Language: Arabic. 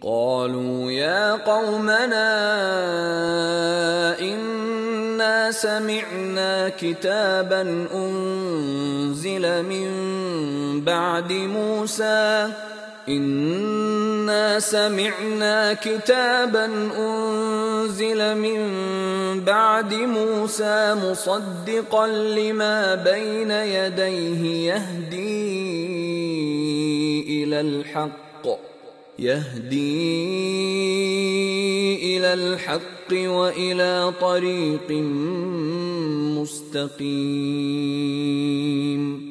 قالوا يا قومنا إنا سمعنا كتابا أنزل من بعد موسى مصدقا لما بين يديه يهدي إلى الحق وإلى طريق مستقيم